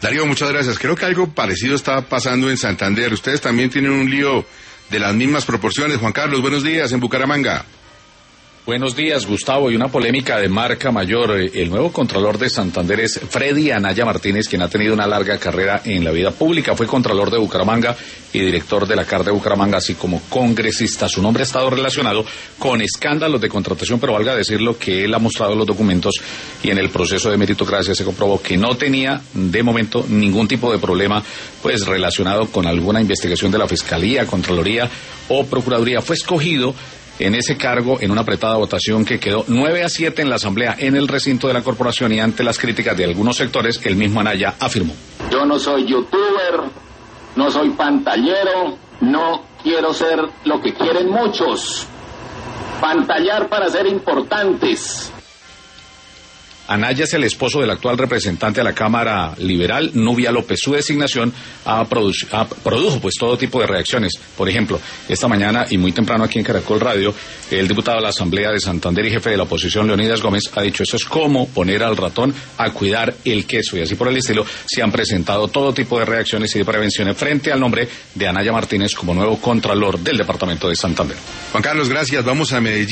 Darío, muchas gracias. Creo que algo parecido está pasando en Santander. Ustedes también tienen un lío de las mismas proporciones. Juan Carlos, buenos días, en Bucaramanga. Buenos días, Gustavo, y una polémica de marca mayor. El nuevo contralor de Santander es Freddy Anaya Martínez, quien ha tenido una larga carrera en la vida pública. Fue contralor de Bucaramanga y director de la CAR de Bucaramanga, así como congresista. Su nombre ha estado relacionado con escándalos de contratación, pero valga decirlo que él ha mostrado los documentos y en el proceso de meritocracia se comprobó que no tenía, de momento, ningún tipo de problema pues relacionado con alguna investigación de la Fiscalía, Contraloría o Procuraduría. Fue escogido en ese cargo en una apretada votación que quedó 9-7 en la asamblea en el recinto de la corporación, y ante las críticas de algunos sectores, el mismo Anaya afirmó: yo no soy youtuber, no soy pantallero, no quiero ser lo que quieren muchos, pantallar para ser importantes. Anaya es el esposo del actual representante a la Cámara Liberal, Nubia López. Su designación produjo pues todo tipo de reacciones. Por ejemplo, esta mañana y muy temprano aquí en Caracol Radio, el diputado de la Asamblea de Santander y jefe de la oposición, Leonidas Gómez, ha dicho: eso es como poner al ratón a cuidar el queso, y así por el estilo. Se han presentado todo tipo de reacciones y de prevenciones frente al nombre de Anaya Martínez como nuevo contralor del departamento de Santander. Juan Carlos, gracias. Vamos a Medellín.